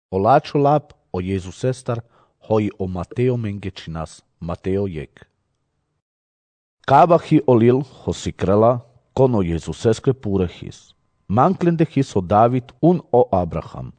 Olačo lap o Jezus estar, hoi o Mateo mengečinas, Mateo jek. Kabahi olil hosikrela, kono Jezus eskre purehis. Manklende his o David un o Abraham.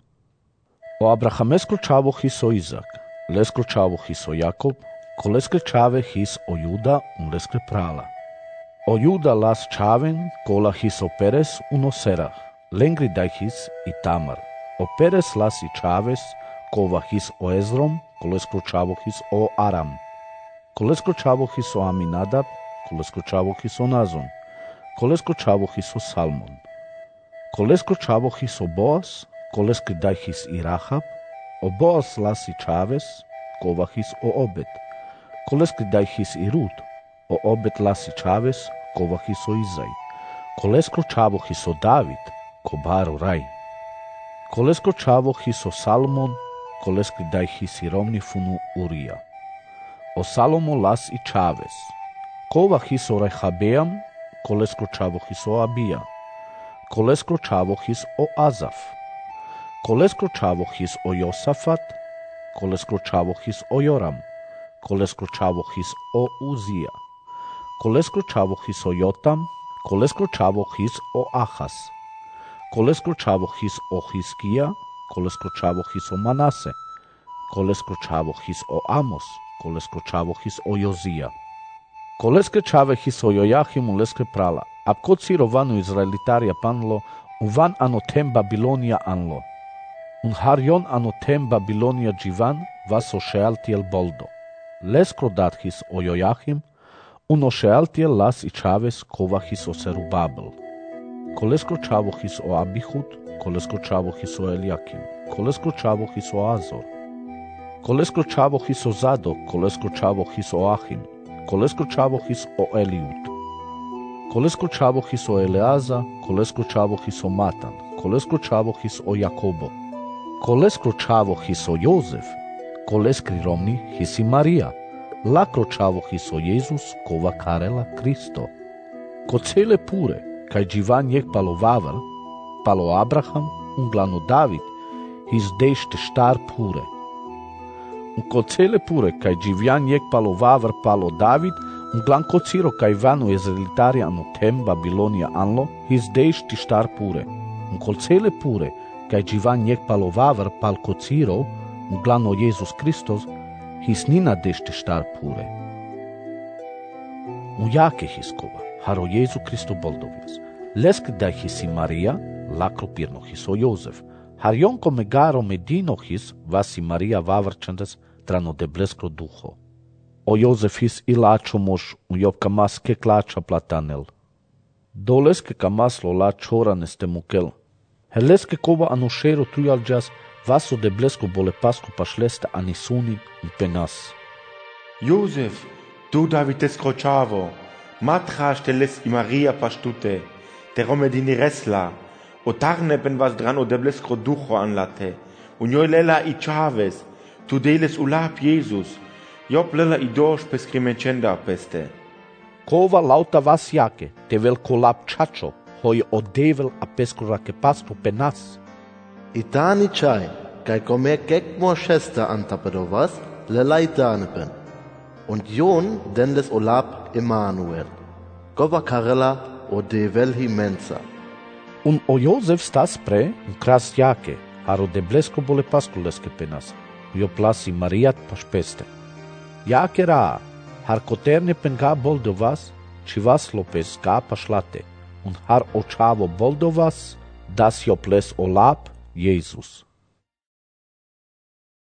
O Abraham eskročavo his o Izak, leskročavo his o Jakob, koleskrečave his o Juda un leskre prala. O Juda las čaven, kola his o Peres un o Serah, lengri daj his i Tamar. O Peres las i Čaves, kova his o Ezrom, koleskročavo his o Aram. Koleskročavo his o Aminadab, koleskročavo his o Nazon, koleskročavo his o Salmon. Koleskročavo his o Boaz, koleskri daj his i Rahab, o Boaz las i Čaves, kova his o Obed. Koleskri daj his i Rut, o Obed las i Čaves, kova his o Izaj. Koleskročavo his o David, ko baru raj. Koleskročavo his o Salmon, koleskri daj his i Romnifunu Urija. O Salomo las i Čaves, kova his o Rehabeam, koleskročavo his o Abija. Koleskročavo his o Azaf. Koleskročavo his o Josafat, koleskročavo his o Joram, koleskročavo his o Uzija. Koleskročavo his o Jotam, koleskročavo his o Ahas. Koleskročavo his o Hiskija, koleskročavo his o Manase, koleskročavo his o Amos, koleskročavo his o Jozija. Koleskročave his o Jojahim un leskre prala, apko ciro vanu Izraelitaria panlo, un van anotem Babilonia anlo. Un harjon anotem Babilonia jivan, vas o Shealtiel boldo. Leskro dat his o Jojahim, un o Shealtiel las i Čaves, kova his o Serubabel. Koleskročavo his o Abihud, koleskročavo his o Eliakim, koleskročavo his o Azor. Koleskročavo his o Zadok, koleskročavo his o Ahim, koleskročavo his o Eliud. Koleskročavo his o Eleaza, koleskročavo his o Matan, koleskročavo his o Jakobo. Koleskročavo his o Jozef, koleskri Romni his i Marija. Lakročavo his o Jezus, kova karela Kristo. Ko cele pure, kaj dživan jek palo Vavar, palo Abraham, un glano David, his dešte štar pure. Ko cele pure, kaj dživjan jek palo Vavar, palo David, un glan ko ciro kaj vanu Izraelitaria anotem Babilonia anlo, his dešte štar pure. Ko cele pure, kaj dživan jek palo Vavar, pal ko ciro, un glano Jezus Kristos, his nina dešte štar pure. Un jake his kova, haro Jezu Kristo boldovjas. Lesk da his i Marija, lakro pirno his o Jozef. Har jonko megaro medino his, vas i Marija vavrčandas, trano de bleskro duho. O Jozef his i lačo moš, un job kamas ke klača platanel. Doleske kamaslo la čora neste mukel. Heleske kova anošero trujalđas, vaso de blesko bole pasko pašlesta anisuni i penas. Josef, tu David escrochavo, matras teles i Maria pastute, te romedini resla, o tarne ben vas drano de bleskro ducho anlate, unjoilela i Chaves, tu deles ulap Jesus, job lela i doš peskrimenčenda peste. Kova lauta vas jake, te velko lap čačo, hoj odevel a peskora ke pasko penas. I tani čaj, kaj kome kek mo šesta antapedovas, lelaj danepen. Und Jon denles olap Emanuel. Gova karela o devel himensa. Un o Jozef stas pre, un kras jake, haro de blesko bole pasko leske penas, jo plasi Marijat pašpeste. Jake raa, har koterne penga bol do vas, či vas lopes ka pašlate, un har očavo bol do vas, das jo ples olap Jezus.